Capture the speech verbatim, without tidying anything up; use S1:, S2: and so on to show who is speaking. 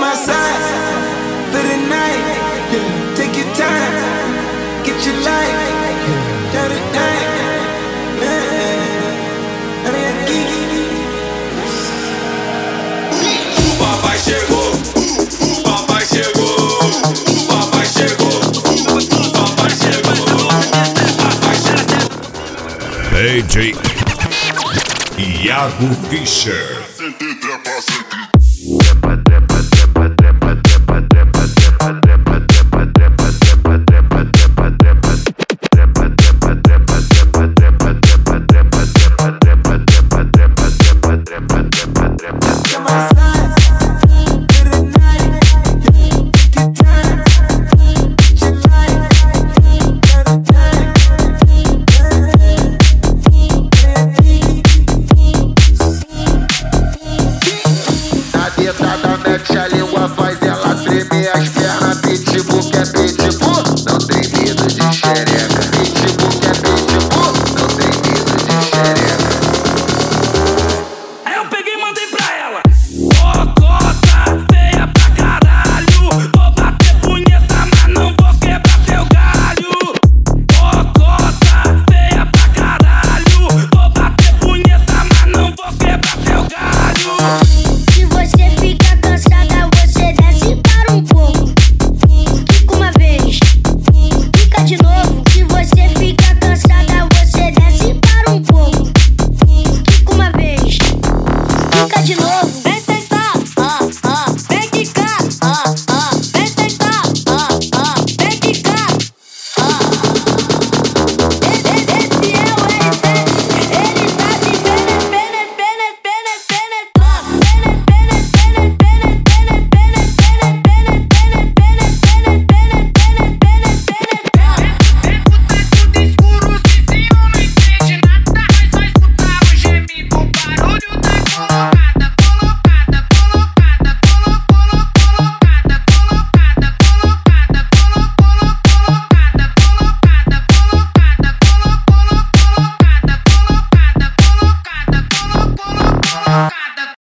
S1: outside for the night. Take your time, get your life. Got it night.
S2: O papai chegou, o papai chegou, o papai chegou, o papai chegou, o papai chegou.
S3: D J Iago Fischer.